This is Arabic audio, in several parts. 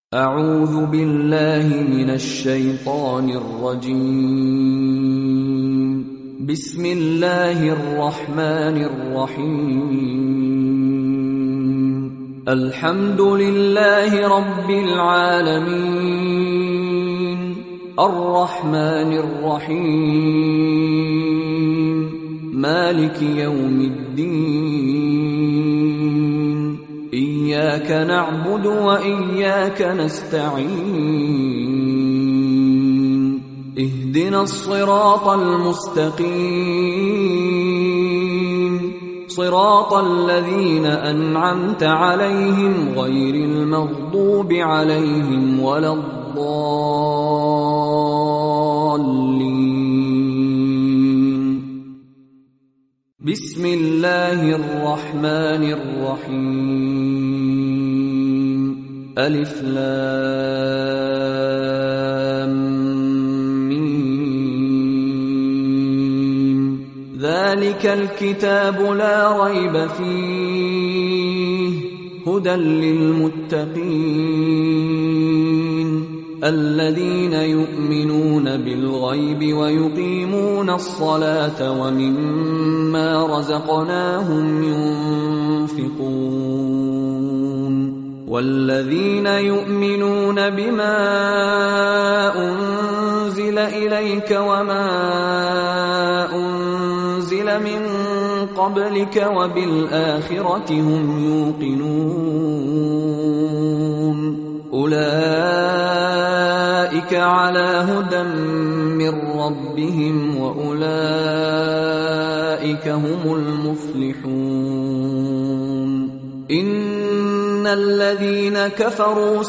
أعوذ بالله من الشيطان الرجيم. بسم الله الرحمن الرحيم. الحمد لله رب العالمين الرحمن الرحيم مالك يوم الدين. إياك نعبد وإياك نستعين. اهدنا الصراط المستقيم صراط الذين أنعمت عليهم غير المغضوب عليهم ولا الضالين. بسم الله الرحمن الرحيم. ألف لام ميم. ذلك الكتاب لا ريب فيه هدى للمتقين الذين يؤمنون بالغيب ويقيمون الصلاة ومما رزقناهم ينفقون والذين يؤمنون بما أنزل إليك وما أنزل من قبلك وبالآخرة هم يوقنون أولئك على هدى من ربهم وأولئك هم المفلحون. إن الذين كفروا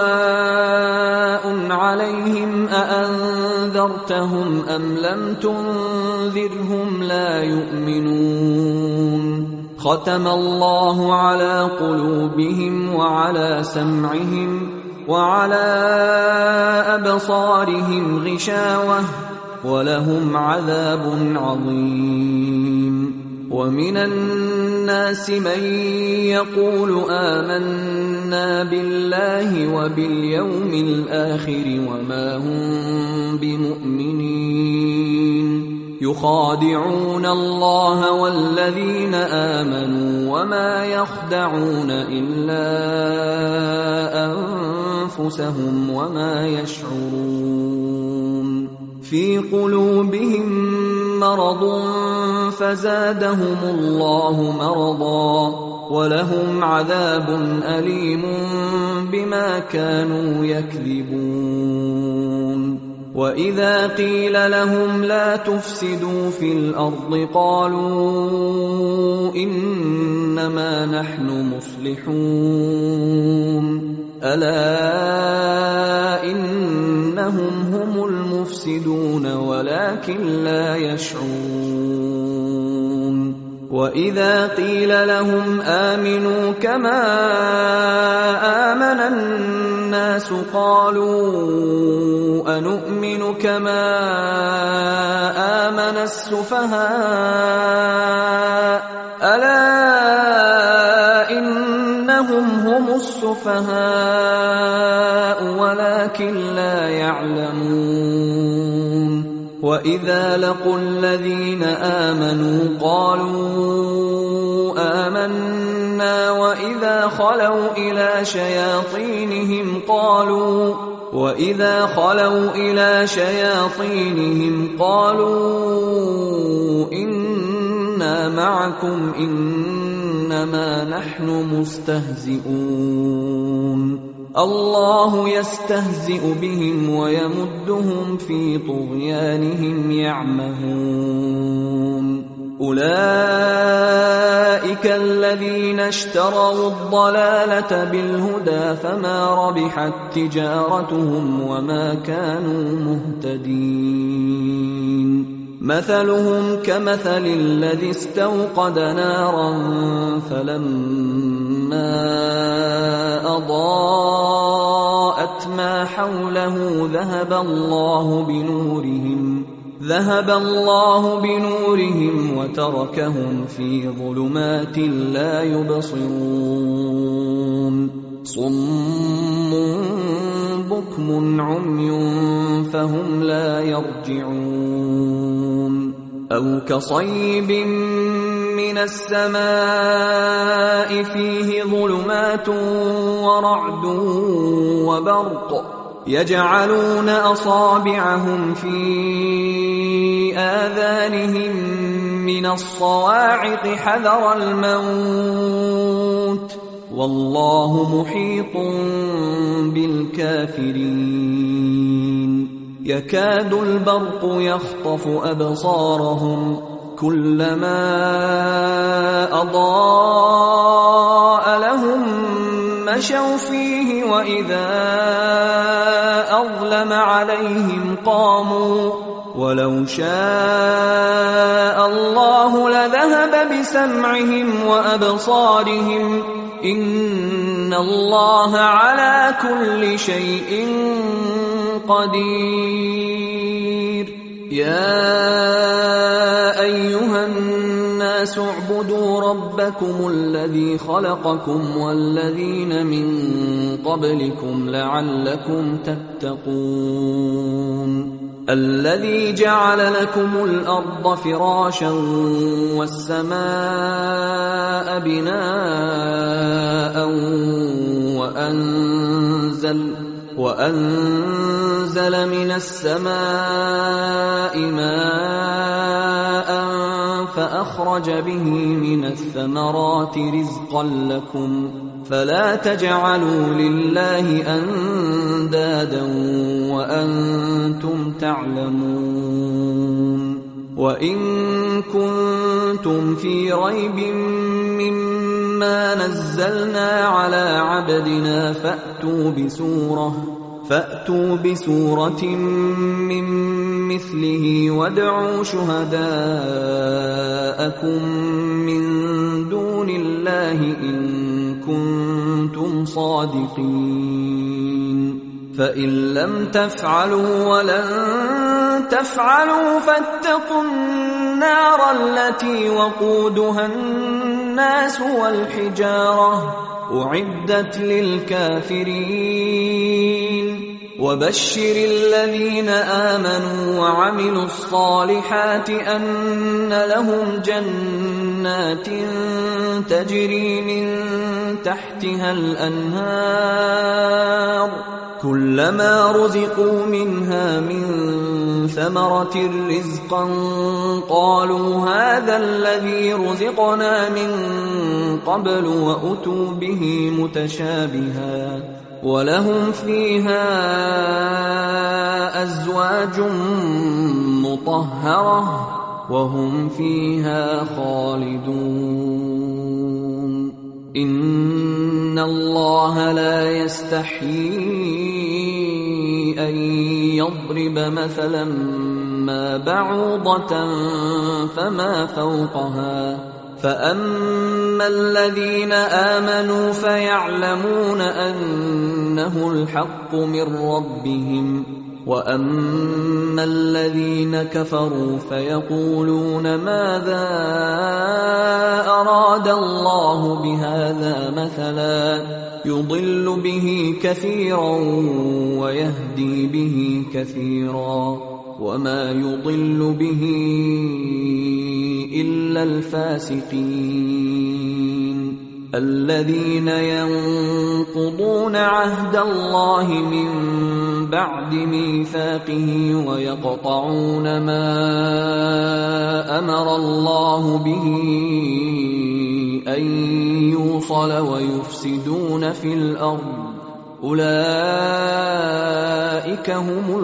سواء عليهم أأنذرتهم أم لم تنذرهم لا يؤمنون. ختم الله على قلوبهم وعلى سمعهم وعلى أبصارهم غشاوة ولهم عذاب عظيم. ومن الناس من يقول آمنا بالله وباليوم الآخر وما هم بمؤمنين يخادعون الله والذين آمنوا وما يخدعون إلا أنفسهم وما يشعرون. في قلوبهم مرض فزادهم الله مرضا ولهم عذاب أليم بما كانوا يكذبون. وإذا قيل لهم لا تفسدوا في الأرض قالوا إنما نحن مصلحون ألا إنهم هم المفسدون ولكن لا يشعرون. وإذا قيل لهم آمنوا كما آمن الناس قالوا أنؤمن كما آمن السفهاء ألا إنهم هم السفهاء ولكن لا يعلمون. وإذا لقوا الذين آمنوا قالوا آمنا وإذا خلوا إلى شياطينهم قالوا إنا معكم إنما نحن مستهزئون. الله يستهزئ بهم ويمدهم في طغيانهم يعمهون. أولئك الذين اشتروا الضلالة بالهدى فما ربحت تجارتهم وما كانوا مهتدين. مثلهم كمثل الذي استوقد نارا فلما أضاءت ما حوله ذهب الله بنورهم وتركهم في ظلمات لا يبصرون. صم بكم عمي فهم لا يرجعون أو كصيب من السماء فيه ظلمات ورعد وبرق يجعلون أصابعهم في آذانهم من الصواعق حذر الموت والله محيط بالكافرين يكاد البرق يخطف أبصارهم كلما أضاء لهم مشوا فيه وإذا أظلم عليهم قاموا ولو شاء الله لذهب بسمعهم وأبصارهم إن الله على كل شيء قدير يا أيها الناس اعبدوا ربكم الذي خلقكم والذين من قبلكم لعلكم تتقون الذي جعل لكم الأرض فراشا والسماء بناء وأنزل من السماء ماء فأخرج به من الثمرات رزقا لكم فلا تجعلوا لله أندادا وأنتم تعلمون وإن كنتم في ريب مما نزلنا على عبدنا فأتوا بسورة من مثله وادعوا شهداءكم من دون الله إن كنتم صادقين فإن لم تفعلوا ولن تفعلوا فاتقوا النار التي وقودها الناس والحجارة أعدت للكافرين وبشر الذين آمنوا وعملوا الصالحات أن لهم جنات تجري من تحتها الأنهار كلما رزقوا منها من ثمرة رزقا قالوا هذا الذي رزقنا من قبل وأتوا به متشابها ولهم فيها أزواج مطهرة وهم فيها خالدون إن الله لا يستحيي أن يضرب مثلا ما بعوضة فما فوقها فأما الذين آمنوا فيعلمون أنه الحق من ربهم وأما الذين كفروا فيقولون ماذا أراد الله بهذا مثلا يضل به كثيرا ويهدي به كثيرا وما يضل به إلا الفاسقين الذين ينقضون عهد الله من بعد ميثاقه ويقطعون ما أمر الله به أن يوصل ويفسدون في الأرض أولئك هم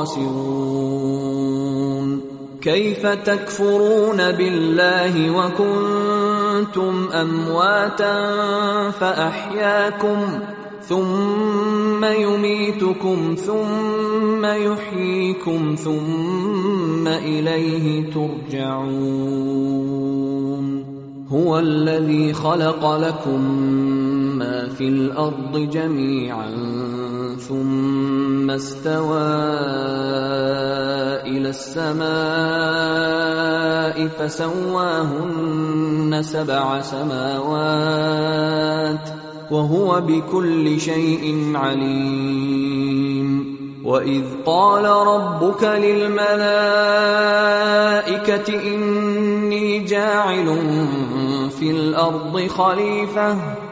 الخاسرون كيف تكفرون بالله وكنتم أمواتا فأحياكم ثم يميتكم ثم يحييكم ثم إليه ترجعون هو الذي خلق لكم ما في الأرض جميعا ثم استوى إلى السماء فسواهن 7 سماوات وهو بكل شيء عليم. وإذ قال ربك للملائكة إني جاعل في الأرض خليفة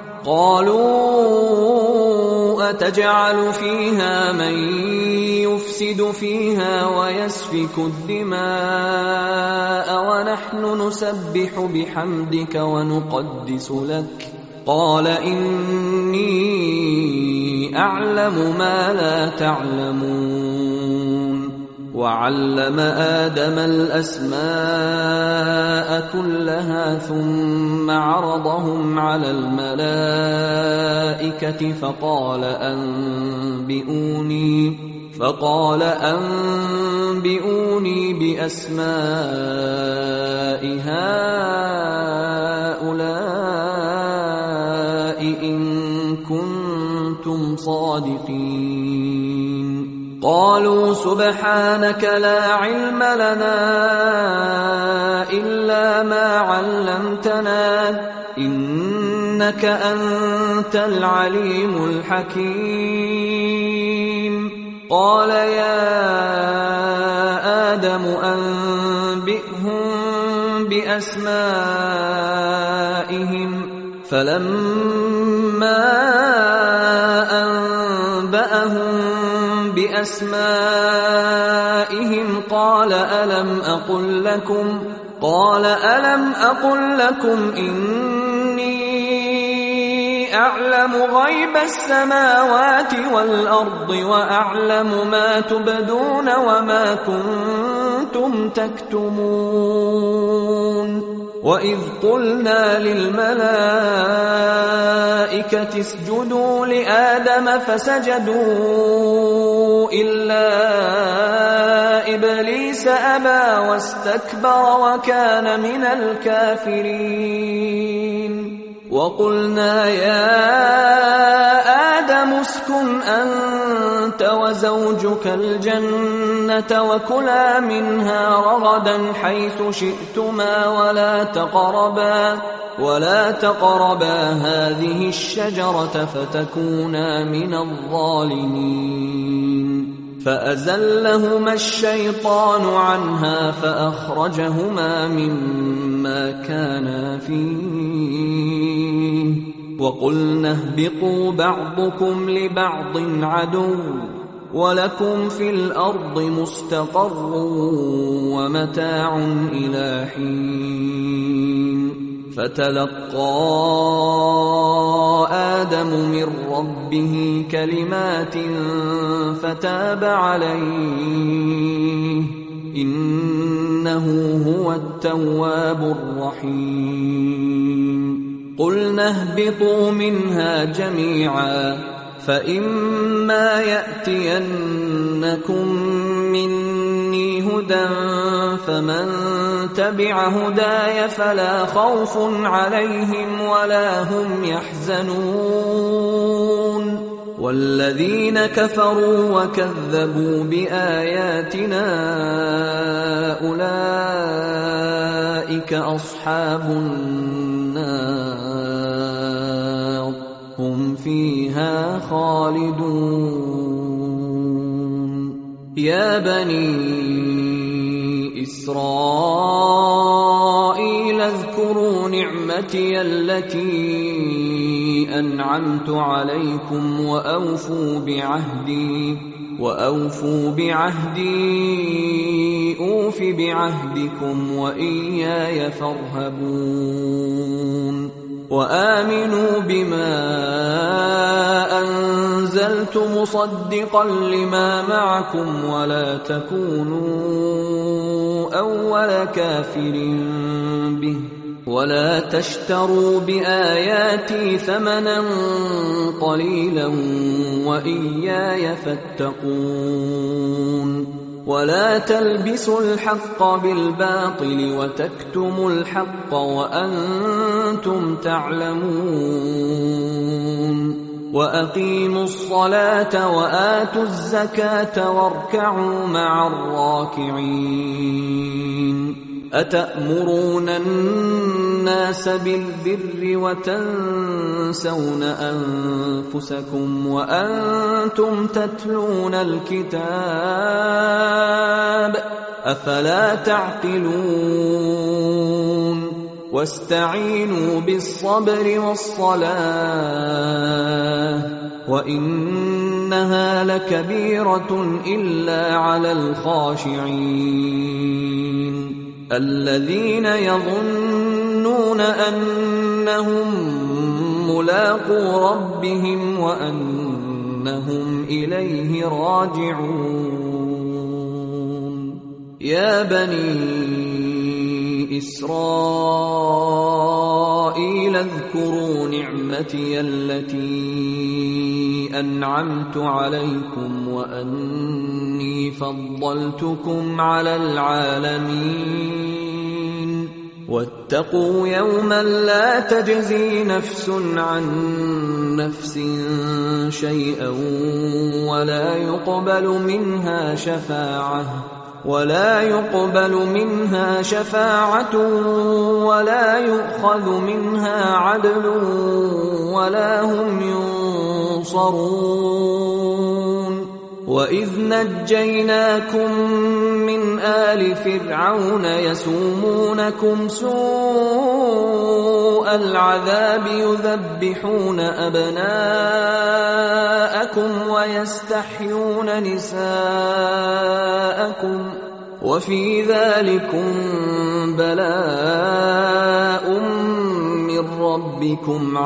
قالوا أتجعل فيها من يفسد فيها ويسفك الدماء ونحن نسبح بحمدك ونقدس لك قال إني أعلم ما لا تعلمون. وعلم آدم الأسماء كلها ثم عرضهم على الملائكة فقال أنبئوني بأسماء هؤلاء إن كنتم صادقين. قالوا سبحانك لا علم لنا إلا ما علمتنا إنك أنت العليم الحكيم. قال يا آدم أنبئهم بأسمائهم فلما أنبأهم بأسمائهم قال ألم أقل لكم إني أعلم غيب السماوات والأرض وأعلم ما تبدون وما كنتم تكتمون. وإذ قلنا للملائكة اسجدوا لآدم فسجدوا إلا إبليس أبى واستكبر وكان من الكافرين. وقلنا يا آدم اسكن أنت وزوجك الجنة وكلا منها رغدا حيث شئتما ولا تقربا هذه الشجرة فتكونا من الظالمين. فأزلهما الشيطان عنها فأخرجهما مما كانا فيه وقلنا اهبطوا بعضكم لبعض عدو ولكم في الأرض مستقر ومتاع إلى حين. فتلقى آدم من ربه كلمات فتاب عليه إنه هو التواب الرحيم. قلنا اهبطوا منها جميعا فإما يأتينكم مني هدى فمن تبع هداي فلا خوف عليهم ولا هم يحزنون. والذين كفروا وكذبوا بآياتنا أولئك أصحاب النار هم فيها خالدون. يا بني إسرائيل اذكروا نعمتي التي أنعمت عليكم وأوفوا بعهدي أوف بعهدكم وإياي فارهبون. وآمنوا بما أنزلت مصدقا لما معكم ولا تكونوا أول كافر به ولا تشتروا بآياتي ثمنا قليلا وإياي فاتقون. ولا تلبسوا الحق بالباطل وتكتموا الحق وأنتم تعلمون. وأقيموا الصلاة وآتوا الزكاة واركعوا مع الراكعين. أتأمرون الناس بالبر وتنسون أنفسكم وأنتم تتلون الكتاب أفلا تعقلون واستعينوا بالصبر والصلاة وإنها لكبيرة إلا على الخاشعين الذين يظنون أنهم ملاقو ربهم وأنهم إليه راجعون يا بني إسرائيل اذكروا نعمتي التي أنعمت عليكم وأني فضلتكم على العالمين واتقوا يوما لا تجزي نفس عن نفس شيئا ولا يقبل منها شفاعة ولا يؤخذ منها عدل ولا هم ينصرون وإذ نجيناكم من آل فرعون يسومونكم سوء العذاب يذبحون أبناءكم ويستحيون نساءكم وفي ذلكم بلاء من ربكم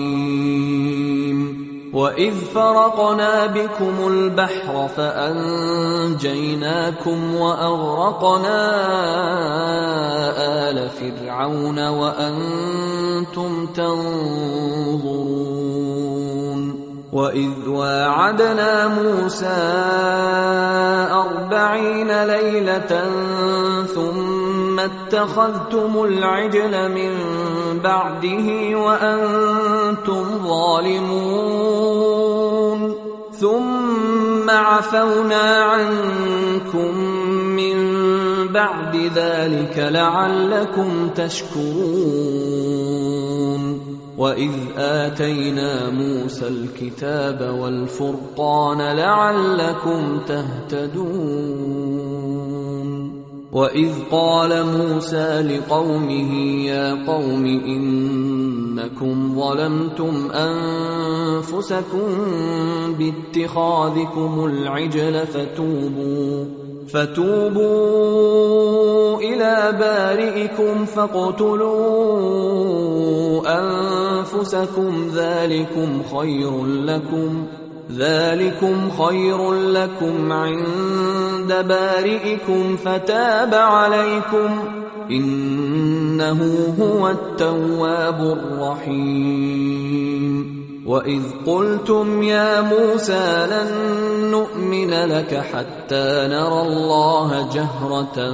عظيم وإذ فرقنا بكم البحر فأنجيناكم وأغرقنا آل فرعون وأنتم تنظرون وإذ واعدنا موسى 40 ليلة ثم اتخذتم العجل من بعده وأنتم ظالمون ثم عفونا عنكم من بعد ذلك لعلكم تشكرون وإذ آتينا موسى الكتاب والفرقان لعلكم تهتدون وإذ قال موسى لقومه يا قوم إنكم ظلمتم أنفسكم باتخاذكم العجل فتوبوا إلى بارئكم فاقتلوا أنفسكم ذلكم خير لكم عند بارئكم فتاب عليكم إنه هو التواب الرحيم وإذ قلتم يا موسى لن نؤمن لك حتى نرى الله جهرة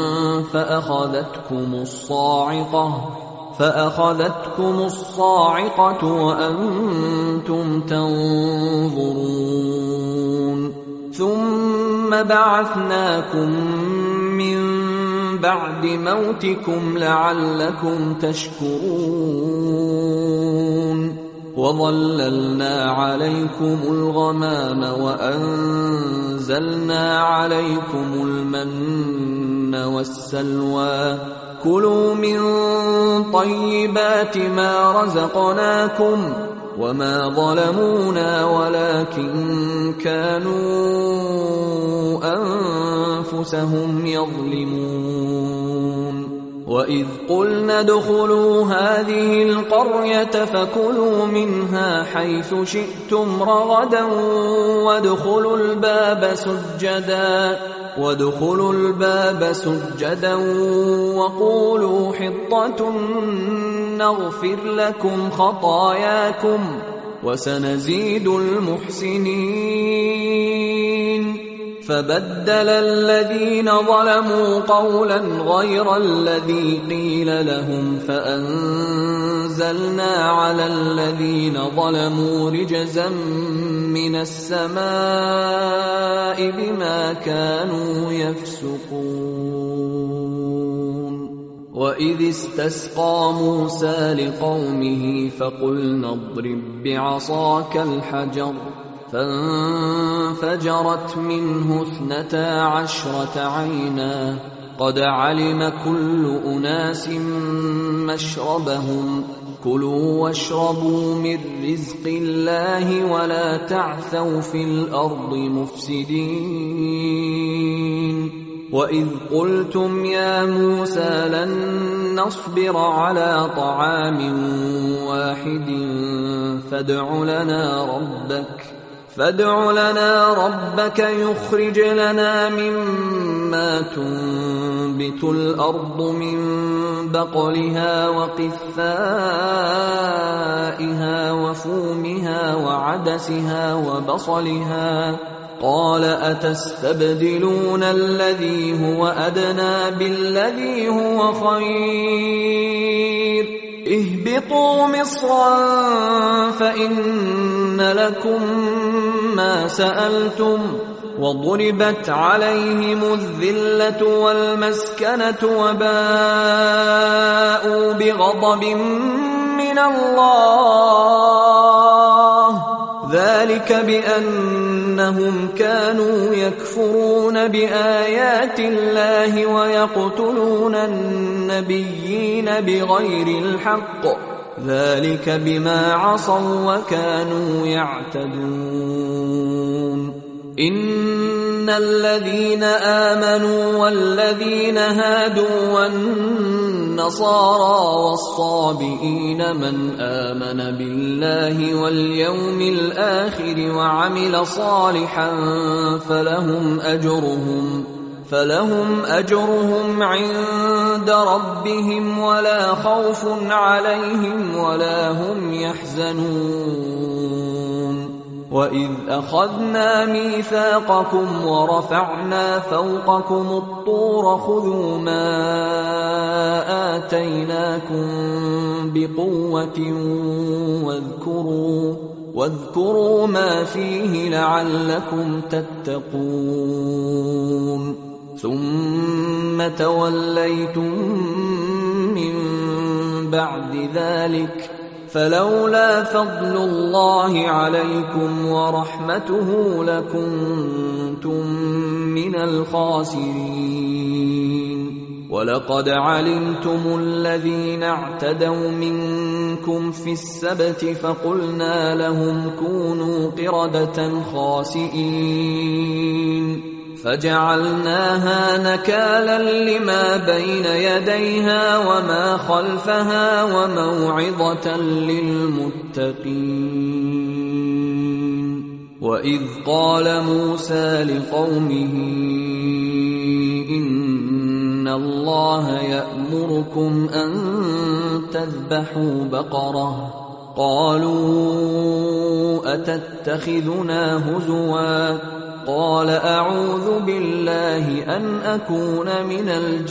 فأخذتكم الصاعقة وأنتم تنظرون ثم بعثناكم من بعد موتكم لعلكم تشكرون وظللنا عليكم الغمام وأنزلنا عليكم المن والسلوى كلوا من طيبات ما رزقناكم وما ظلمونا ولكن كانوا أنفسهم يظلمون وإذ قلنا ادخلوا هذه القرية فكلوا منها حيث شئتم رغدا وادخلوا الباب سجدا وقولوا حطة نغفر لكم خطاياكم وسنزيد المحسنين فبدل الذين ظلموا قولا غير الذي قيل لهم فأنزلنا على الذين ظلموا رجزا من السماء بما كانوا يفسقون وإذ استسقى موسى لقومه فقلنا اضرب بعصاك الحجر فانفجرت منه 12 عينا قد علم كل أناس مشربهم كلوا واشربوا من رزق الله ولا تعثوا في الأرض مفسدين وإذ قلتم يا موسى لن نصبر على طعام واحد فادع لنا ربك يخرج لنا مما تنبت الأرض من بقلها وقثائها وفومها وعدسها وبصلها قال أتستبدلون الذي هو أدنى بالذي هو خير اهبطوا مصرا فإن لكم ما سألتم وضربت عليهم الذلة والمسكنة وباءوا بغضب من الله ذلك بأنهم كانوا يكفرون بآيات الله ويقتلون النبيين بغير الحق ذلك بما عصوا وكانوا يعتدون إن الذين آمنوا والذين هادوا والنصارى والصابئين من آمن بالله واليوم الآخر وعمل صالحا فلهم أجرهم عند ربهم ولا خوف عليهم ولا هم يحزنون وإذ أخذنا ميثاقكم ورفعنا فوقكم الطور خذوا ما آتيناكم بقوة واذكروا ما فيه لعلكم تتقون ثم توليتم من بعد ذلك فلولا فضل الله عليكم ورحمته لكنتم من الخاسرين ولقد علمتم الذين اعتدوا منكم في السبت فقلنا لهم كونوا قردة خاسئين فجعلناها نكالا لما بين يديها وما خلفها وموعظة للمتقين وإذ قال موسى لقومه إن الله يأمركم أن تذبحوا بقرة قالوا أتتخذنا هزوا قال أعوذ بالله أن أكون من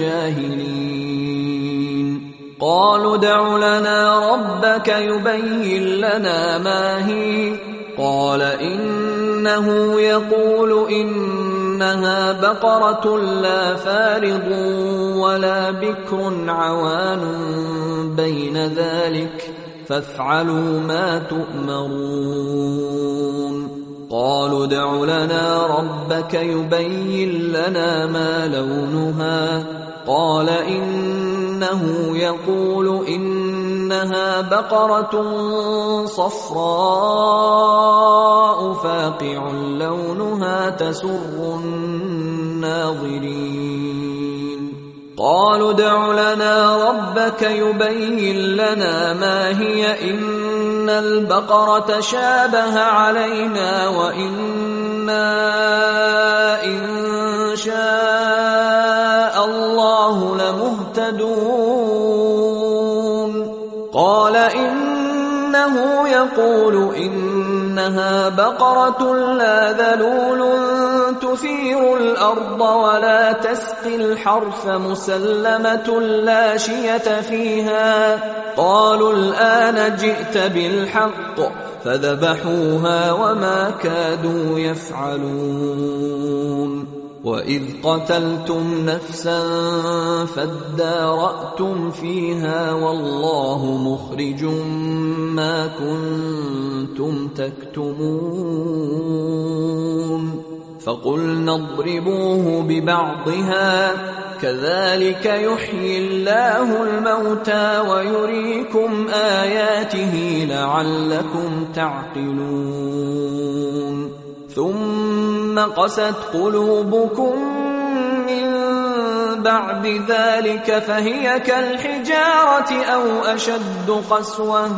الجاهلين قالوا ادع لنا ربك يبين لنا ما هي قال إنه يقول إنها بقرة لا فارض ولا بكر عوان بين ذلك فافعلوا ما تؤمرون قالوا ادع لنا ربك يبين لنا ما لونها قال إنه يقول إنها بقرة صفراء فاقع لونها تسر الناظرين قالوا ادع لنا ربك يبين لنا ما هي إن البقرة شابه علينا وإنا إن شاء الله لمهتدون قال إنه يقول إنها بقرة لا ذلول تثير الأرض ولا تسقي الحرث مسلمة لا شية فيها قالوا الآن جئت بالحق فذبحوها وما كادوا يفعلون وإذ قتلتم نفسا فادارأتم فيها والله مخرج ما كنتم تكتمون فقلنا اضربوه ببعضها كذلك يحيي الله الموتى ويريكم آياته لعلكم تعقلون ثم قست قلوبكم من بعد ذلك فهي كالحجارة أو أشد قسوة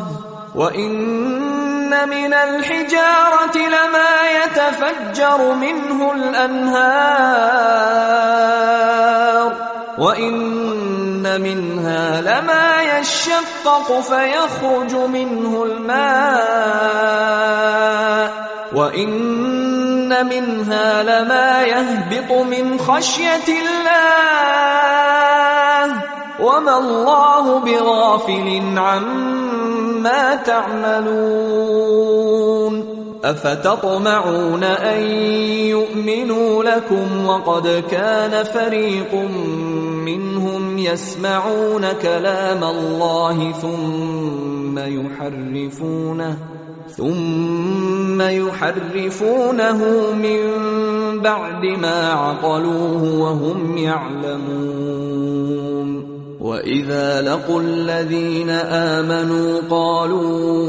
وإن من الحجارة لما يتفجر منه الأنهار وإن منها لما يشقق فيخرج منه الماء وإن منها لما يهبط من خشية الله وما الله بغافل عما تعملون أفتطمعون أن يؤمنوا لكم وقد كان فريق منهم يسمعون كلام الله ثم يحرفونه من بعد ما عقلوه وهم يعلمون وإذا لقوا الذين آمنوا قالوا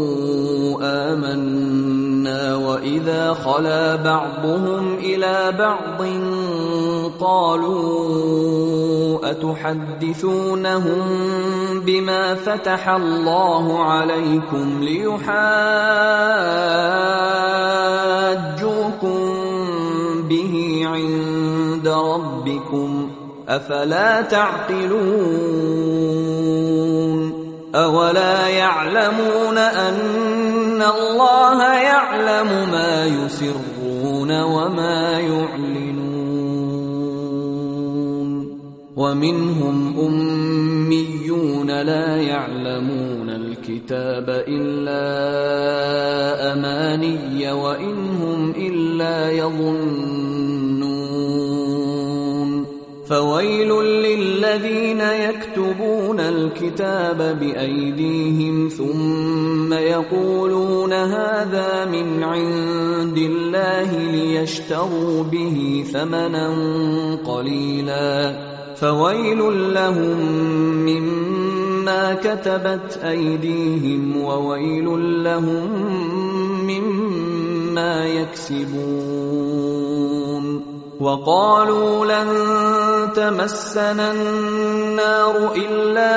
آمنا وإذا خلا بعضهم إلى بعض قالوا أتحدثونهم بما فتح الله عليكم ليحاجوكم به عند ربكم أفلا تعقلون أولا يعلمون أن الله يعلم ما يسرون وما يعلنون ومنهم أميون لا يعلمون الكتاب إلا أماني وإنهم إلا يظنون فويل للذين يكتبون الكتاب بأيديهم ثم يقولون هذا من عند الله ليشتروا به ثمنا قليلا فويل لهم مما كتبت أيديهم وويل لهم مما يكسبون وقالوا لن تمسنا النار إلا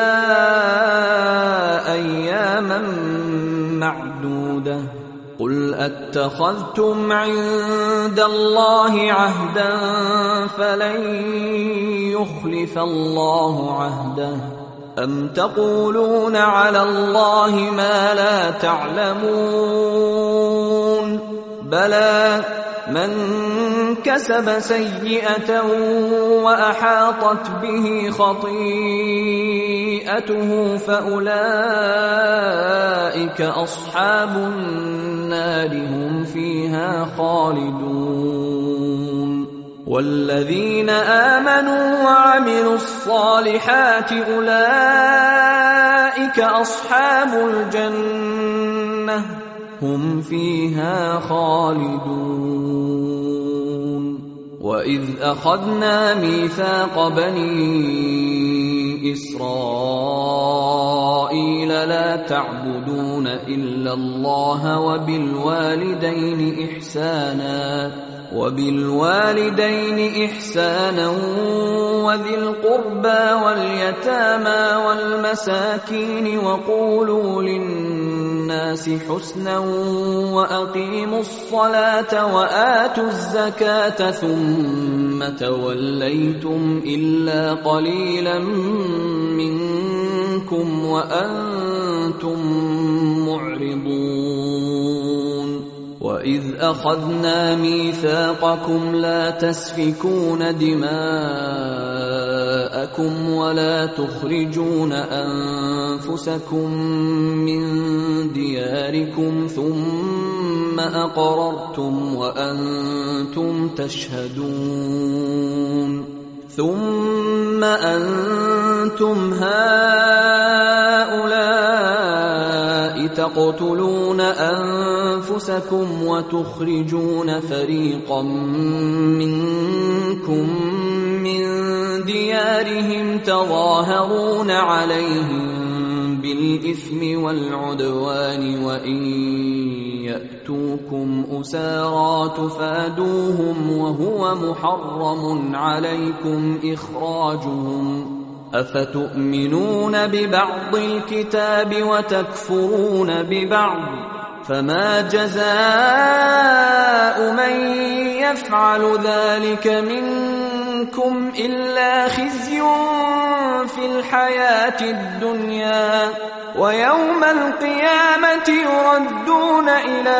أياما معدودة قل أتخذتم عند الله عهدا فلن يخلف الله عهده أم تقولون على الله ما لا تعلمون بلى من كسب سيئة وأحاطت به خطيئته فأولئك أصحاب النار هم فيها خالدون والذين آمنوا وعملوا الصالحات أولئك أصحاب الجنة هم فيها خالدون وإذ أخذنا ميثاق بني إسرائيل لا تعبدون إلا الله وبالوالدين إحسانا وذي القربى واليتامى والمساكين وقولوا للناس حسنا وأقيموا الصلاة وآتوا الزكاة ثم توليتم إلا قليلا منكم وأنتم معرضون وإذ أخذنا ميثاقكم لا تسفكون دماءكم ولا تخرجون أنفسكم من دياركم ثم ثم أقررتم وأنتم تشهدون ثم أنتم هؤلاء تقتلون أنفسكم وتخرجون فريقا منكم من ديارهم تظاهرون عليهم بالإثم والعدوان وإن يأتوكم أسارى تفادوهم وهو محرم عليكم إخراجهم أفتؤمنون ببعض الكتاب وتكفرون ببعض فما جزاء من يفعل ذلك منكم إلا خزي في الحياة الدنيا ويوم القيامة يردون إلى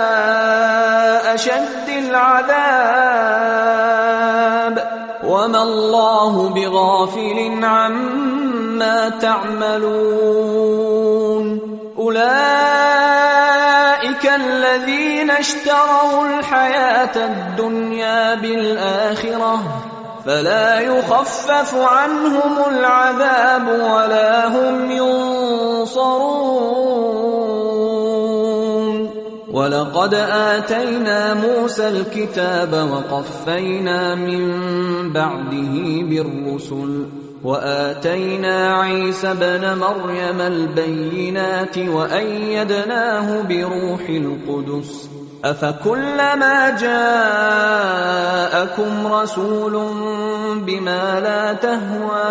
أشد العذاب وما الله بغافل عما تعملون أولئك الذين اشتروا الحياة الدنيا بالآخرة فلا يخفف عنهم العذاب ولا هم ينصرون ولقد آتينا موسى الكتاب وقفينا من بعده بالرسل وآتينا عيسى ابن مريم البينات وأيدناه بروح القدس أفكلما جاءكم رسول بما لا تهوى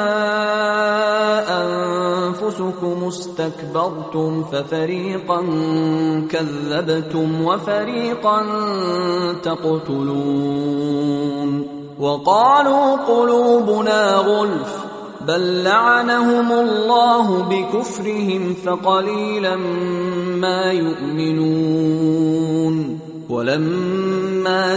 أنفسكم استكبرتم ففريقا كذبتم وفريقا تقتلون وقالوا قلوبنا غلف بل لعنهم الله بكفرهم فقليلا ما يؤمنون ولما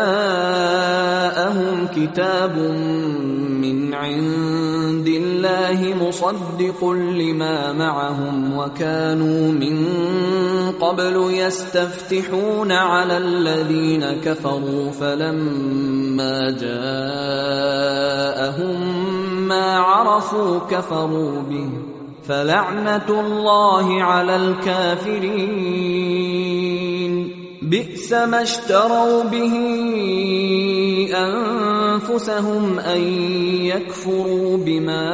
جاءهم كتاب من عند الله مصدق لما معهم وكانوا من قبل يستفتحون على الذين كفروا فلما جاءهم ما عرفوا كفروا به فلعنة الله على الكافرين بئس ما اشتروا به أنفسهم أن يكفروا بما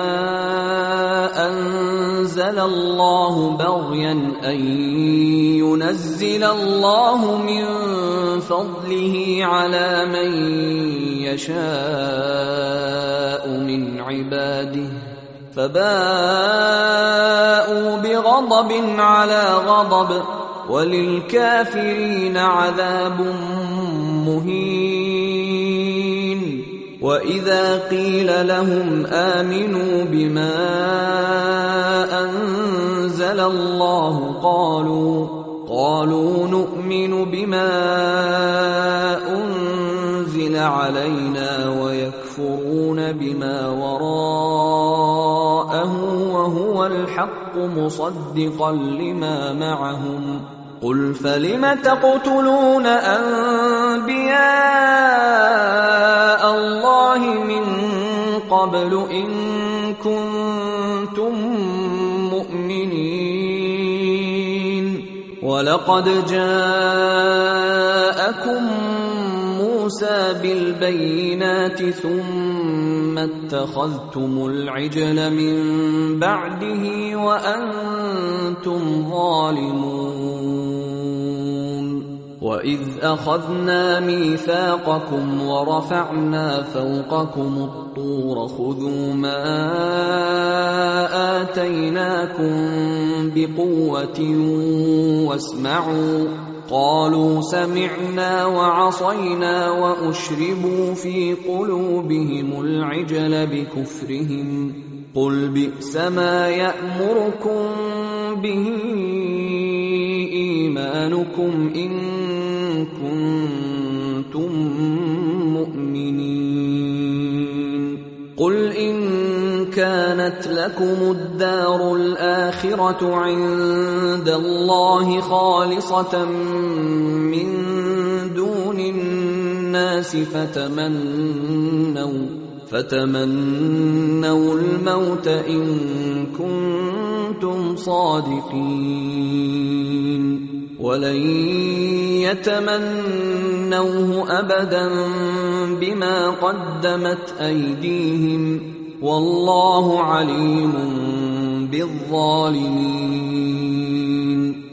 أنزل الله بغيا أن ينزل الله من فضله على من يشاء من عباده فباءوا بغضب على غضب وللكافرين عذاب مهين وإذا قيل لهم آمنوا بما أنزل الله قالوا نؤمن بما أنزل علينا ويكفرون بما وراءه وهو الحق مصدقا لما معهم قل فلم تقتلون أنبياء الله من قبل إن كنتم مؤمنين ولقد جاءكم موسى بالبينات ثم اتخذتم العجل من بعده وأنتم ظالمون وإذ أخذنا ميثاقكم ورفعنا فوقكم الطور خذوا ما آتيناكم بقوة واسمعوا قالوا سمعنا وعصينا وأشربوا في قلوبهم العجل بكفرهم قل بئس ما يأمركم به إيمانكم إن كنتم مؤمنين قل إن كان كانت لكم الدار الآخرة عند الله خالصة من دون الناس فتمنوا الموت إن كنتم صادقين ولن يتمنوه أبدا بما قدمت أيديهم والله عليم بالظالمين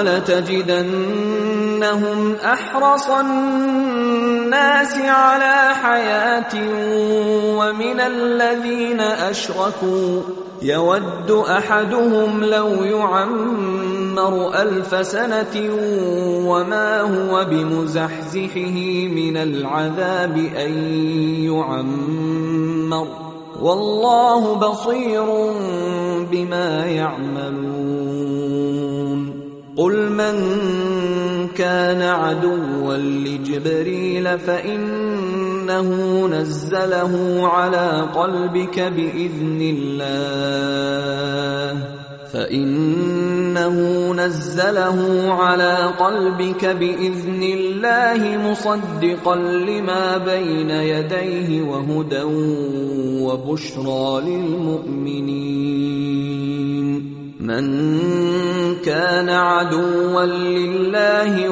ولتجدنهم أحرص الناس على حياة ومن الذين أشركوا يود أحدهم لو يعمر 1000 سنة وما هو بمزحزحه من العذاب أن يعمر والله بصير بما يعملون قل من كان عدوا لجبريل فإنه نزله على قلبك بإذن الله مصدقا لما بين يديه وهدى وبشرى للمؤمنين من كان عدوا لله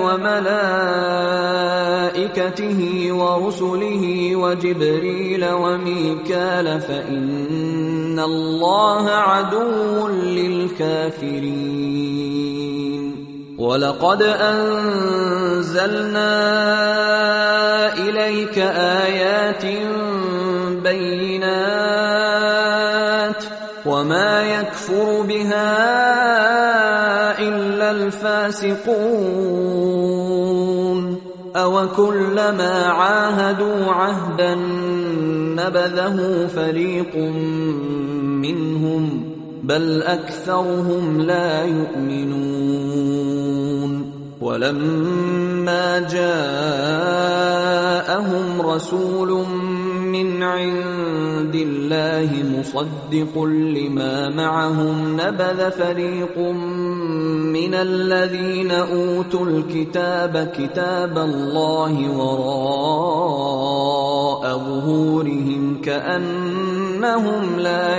وملائكته ورسله وجبريل وميكال فإن الله عدو للكافرين ولقد أنزلنا إليك آيات بينات وما يكفر بها إلا الفاسقون أوكلما عاهدوا عهدا نبذه فريق منهم بل أكثرهم لا يؤمنون ولما جاءهم رسول من عند الله مصدق لما معهم نبذ فريق من الذين أوتوا الكتاب كتاب الله وراء ظهورهم كأنهم لا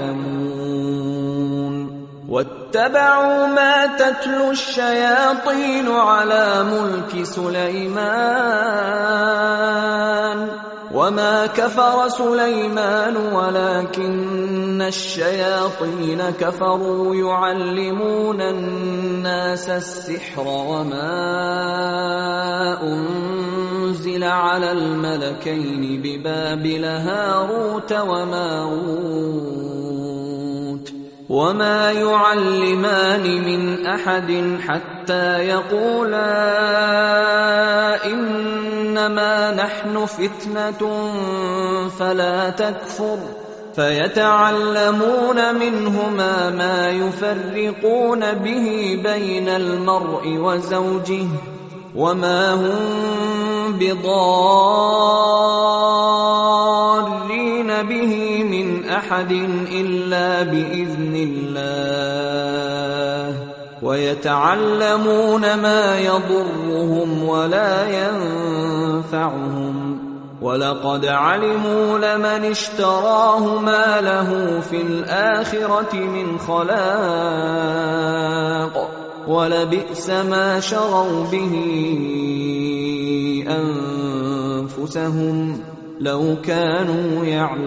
يعلمون واتبعوا ما تتلو الشياطين على ملك سليمان وما كفر سليمان ولكن الشياطين كفروا يعلمون الناس السحر وما أنزل على الملكين ببابل هاروت وماروت وما يعلمان من أحد حتى يقولا إنما نحن فتنة فلا تكفر فيتعلمون منهما ما يفرقون به بين المرء وزوجه وما هم بضارين به من أحد إلا بإذن الله ويتعلمون ما يضرهم ولا ينفعهم ولقد علموا لمن اشتراه ما له في الآخرة من خلاق ولبئس ما شروا به أنفسهم لو كانوا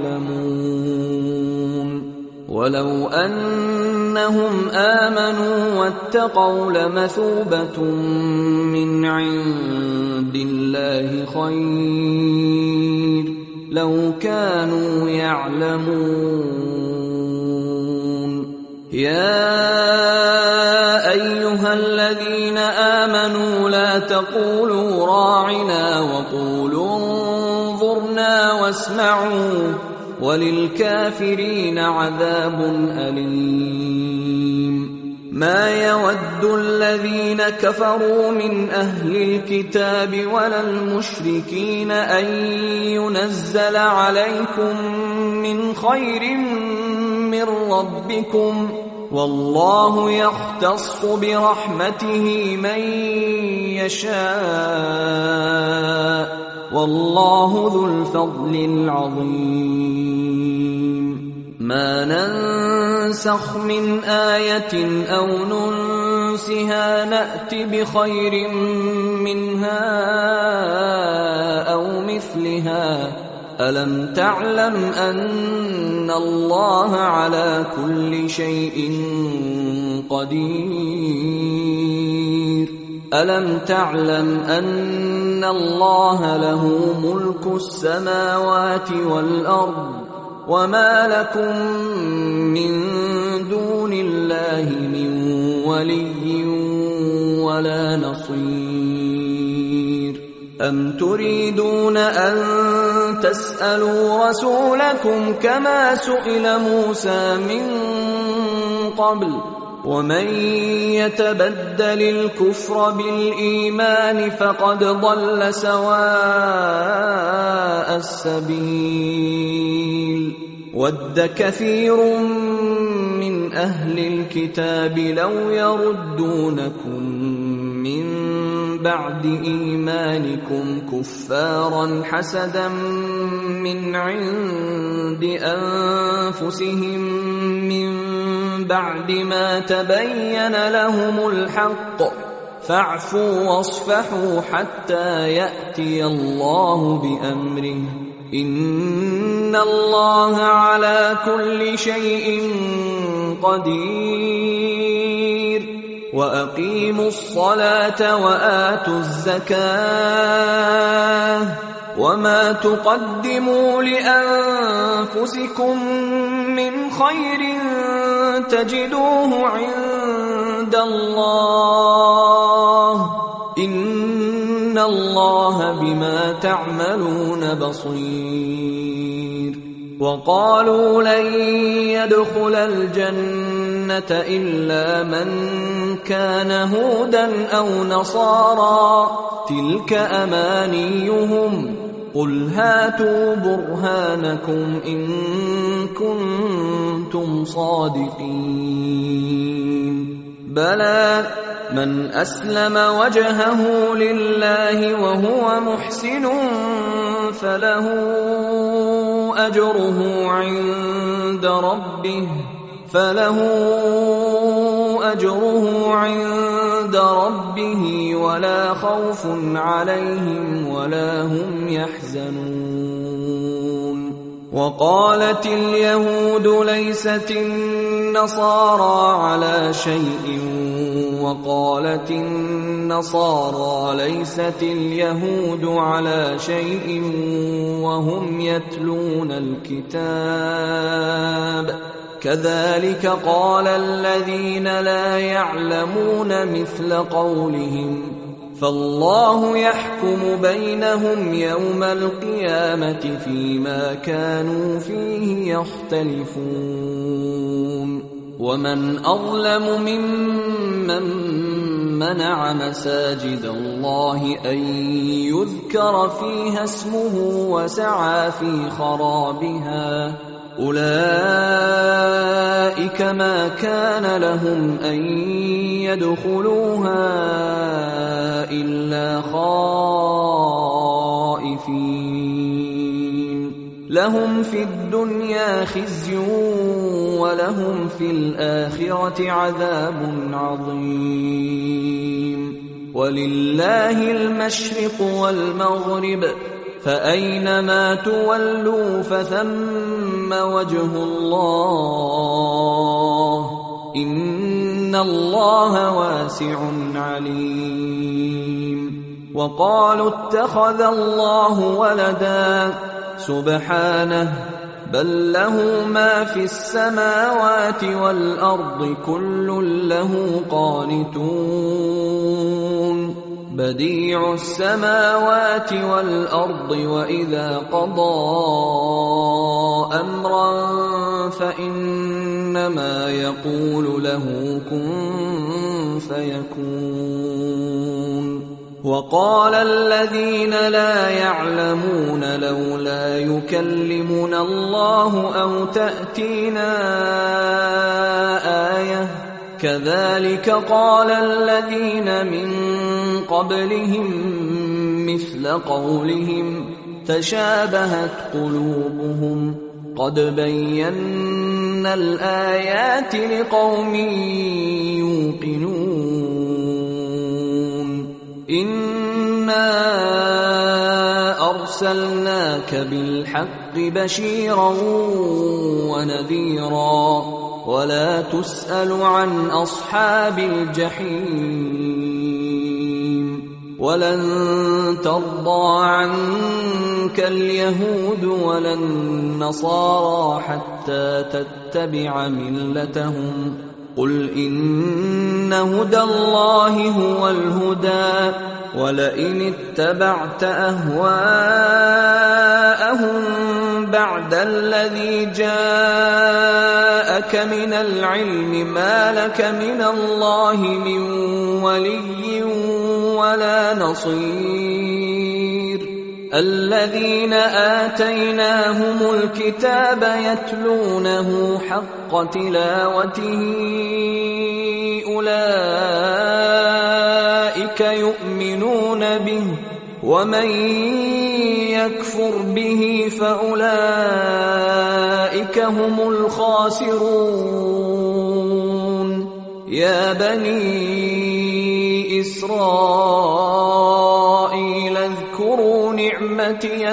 يعلمون ولو أنهم آمنوا واتقوا لمثوبة من عند الله خير لو كانوا يعلمون يا أيها الذين آمنوا لا تقولوا راعنا وقولوا انظرنا واسمعوا وللكافرين عذاب أليم ما يود الذين كفروا من أهل الكتاب ولا المشركين أن ينزل عليكم من خير من ربكم والله يختص برحمته من يشاء والله ذو الفضل العظيم ما ننسخ من آية أو ننسها نأت بخير منها أو مثلها ألم تعلم أن الله على كل شيء قدير ألم تعلم أن الله له ملك السماوات والأرض وما لكم من دون الله من ولي ولا نصير أم تريدون أن تسألوا رسولكم كما سئل موسى من قبل ومن يتبدل الكفر بالإيمان فقد ضل سواء السبيل ود كثير من أهل الكتاب لو يردونكم من بعد إيمانكم كفارا حسدا من عند أنفسهم من بعد ما تبين لهم الحق فاعفوا واصفحوا حتى يأتي الله بأمره إن الله على كل شيء قدير وأقيموا الصلاة وآتوا الزكاة وما تقدموا لأنفسكم من خير تجدوه عند الله إن الله بما تعملون بصير وقالوا لن يدخل الجنة إلا من كان هودا أو نصارى تلك أمانيهم قل هاتوا برهانكم إن كنتم صادقين بلى من أسلم وجهه لله وهو محسن فله أجره عند ربه ولا خوف عليهم ولا هم يحزنون وقالت اليهود ليست النصارى على شيء وقالت النصارى ليست اليهود على شيء وهم يتلون الكتاب كذلك قال الذين لا يعلمون مثل قولهم فالله يحكم بينهم يوم القيامة فيما كانوا فيه يختلفون ومن أظلم ممن منع مساجد الله أن يذكر فيها اسمه وسعى في خرابها أولئك ما كان لهم أن يدخلوها إلا خائفين لهم في الدنيا خزي ولهم في الآخرة عذاب عظيم ولله المشرق والمغرب فأينما تولوا فثم وجه الله إن الله واسع عليم وقالوا اتخذ الله ولدا سبحانه بل له ما في السماوات والأرض كل له قانتون بديع السماوات والأرض وإذا قضى أمرا فإنما يقول له كن فيكون وقال الذين لا يعلمون لولا يكلمنا الله أو تأتينا آية كذلك قال الذين من قبلهم مثل قولهم تشابهت قلوبهم قد بينا الآيات لقوم يوقنون إنا أرسلناك بالحق بشيرا ونذيرا ولا تسأل عن أصحاب الجحيم ولن ترضى عنك اليهود ولا النصارى حتى تتبع ملتهم قل إن هدى الله هو الهدى ولئن اتبعت أهواءهم بعد الذي جاءك من العلم ما لك من الله من ولي ولا نصير الذين آتيناهم الكتاب يتلونه حق تلاوته أولئك يؤمنون به ومن يكفر به فأولئك هم الخاسرون يا بني إسرائيل اذكروا نعمتي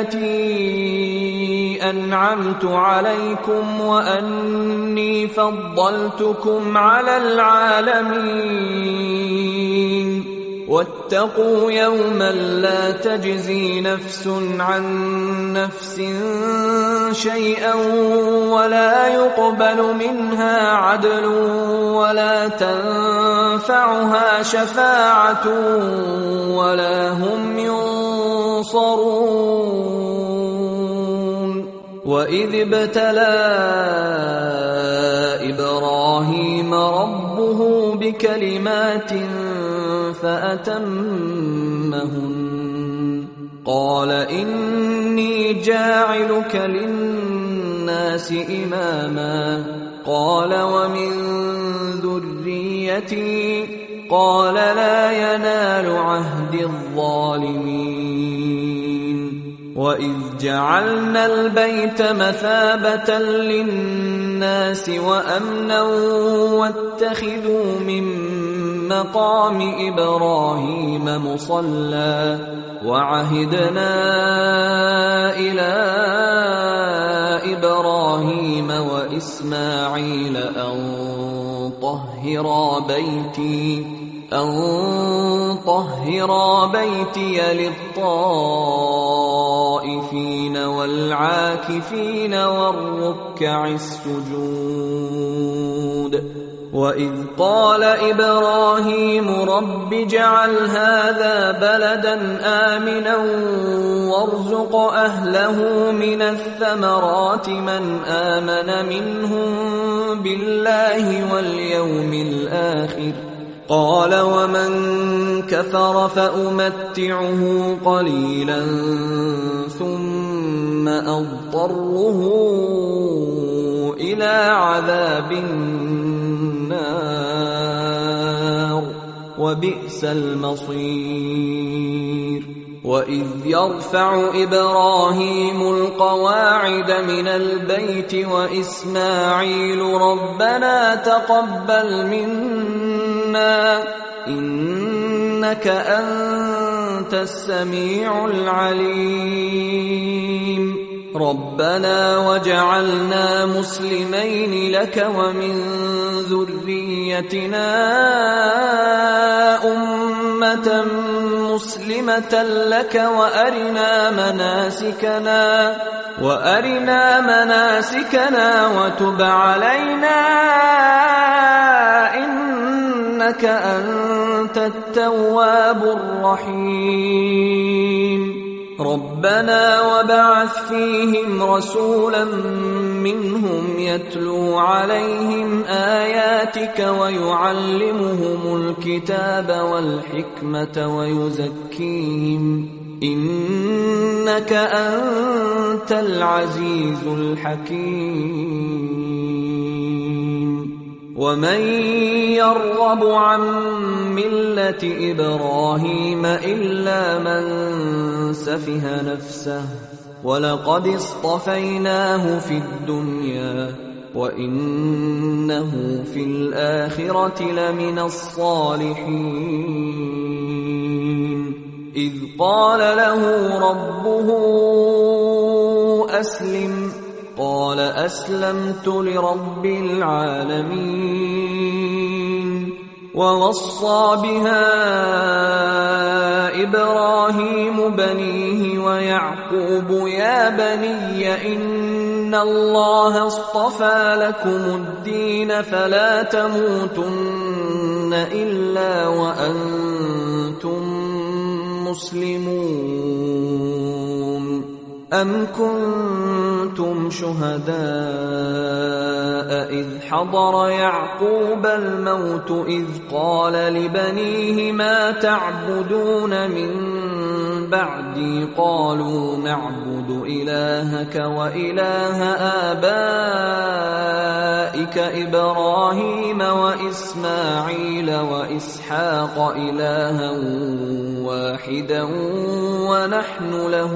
التي أنعمت عليكم وأني فضلتكم على العالمين واتقوا يوما لا تجزي نفس عن نفس شيئا ولا يقبل منها عدل ولا تنفعها شفاعة ولا هم ينصرون وإذ ابتلى إبراهيم ربه بكلمات فأتمهن قال إني جاعلك للناس إماما قال ومن ذريتي قال لا ينال عهد الظالمين وإذ جعلنا البيت مثابة للناس وأمنا واتخذوا من مقام إبراهيم مصلى وعهدنا إلى إبراهيم وإسماعيل أن طهرا بيتي للطائفين والعاكفين والركع السجود وإذ قال إبراهيم رب اجعل هذا بلدا آمنا وارزق أهله من الثمرات من آمن منهم بالله واليوم الآخر قال ومن كفر فأمتعه قليلا ثم أضطره إلى عذاب النار وبئس المصير وإذ يرفع إبراهيم القواعد من البيت وإسماعيل ربنا تقبل منا إنك أنت السميع العليم ربنا وجعلنا مسلمين لك ومن ذريتنا أمة مسلمة لك وأرنا مناسكنا وتب علينا إنك أنت التواب الرحيم ربنا وابعث فيهم رسولا منهم يتلو عليهم آياتك ويعلمهم الكتاب والحكمة ويزكيهم إنك أنت العزيز الحكيم ومن يرغب عن ملة إبراهيم إلا من سفه نفسه ولقد اصطفيناه في الدنيا وإنه في الآخرة لمن الصالحين إذ قال له ربه أسلم قال أسلمت لرب العالمين ووصى بها إبراهيم بنيه ويعقوب يا بني إن الله اصطفى لكم الدين فلا تموتن إلا وأنتم مسلمون أم كنتم شهداء إذ حضر يعقوب الموت إذ قال لبنيه ما تعبدون من بعدي قالوا نعبد إلهك وإله آبائك إبراهيم وإسماعيل وإسحاق إلها واحدا ونحن له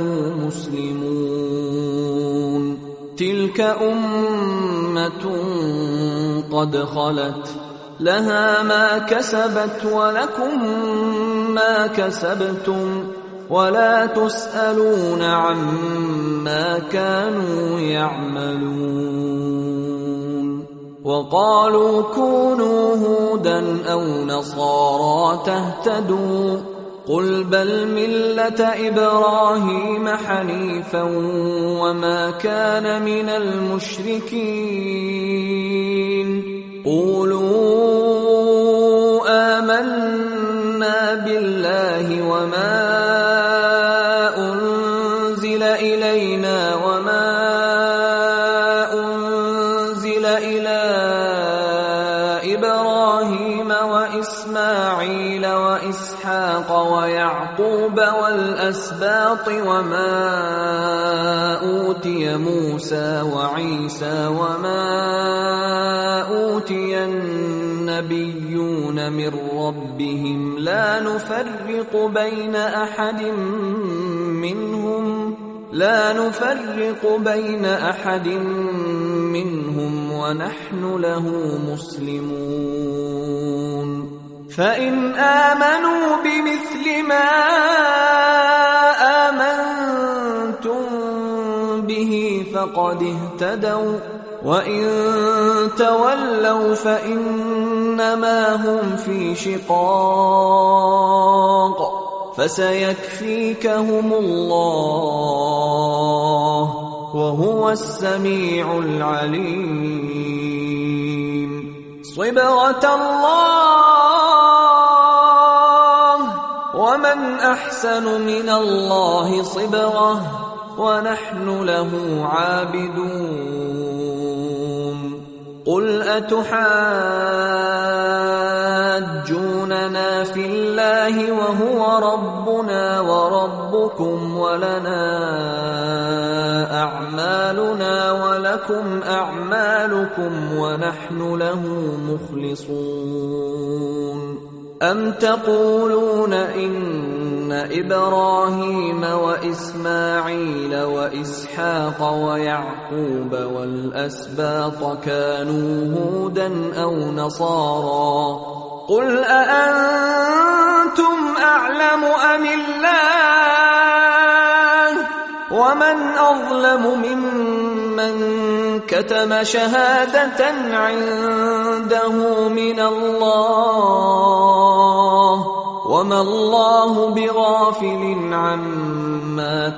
مسلمون تلك أمة قد خلت لها ما كسبت ولكم ما كسبتم ولا تسألون عما كانوا يعملون وقالوا كونوا هودا أو نصارى تهتدوا قل بل ملة إبراهيم حنيفا وما كان من المشركين قولوا آمنا بالله وما أنزل إلينا وما أنزل إلى إبراهيم وإسماعيل وإسحاق ويعقوب والأسباط وما أوتي موسى وعيسى وما أوتي النبيون من ربهم لا نفرق بين أحد منهم ونحن له مسلمون فإن آمنوا بمثل ما آمنتم به فقد اهتدوا وإن تولوا فإنما هم في شقاق فسيكفيكهم الله وهو السميع العليم صبغة الله ومن أحسن من الله صبغة ونحن له عابدون قل أتحاجوننا في الله وهو ربنا وربكم ولنا أعمالنا ولكم أعمالكم ونحن له مخلصون أم تقولون إن إبراهيم وإسماعيل وإسحاق ويعقوب والأسباط كانوا هودا أو نصارى قل أأنتم أعلم أم الله ومن أظلم ممن كتم شهادة عنده من الله وما الله بغافل عما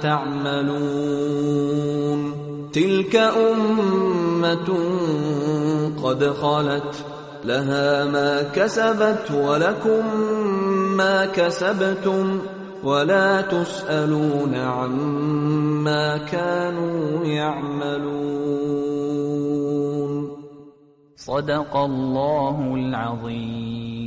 تعملون تلك أمة قد خلت لها ما كسبت ولكم ما كسبتم ولا تسألون عما كانوا يعملون. صدق الله العظيم.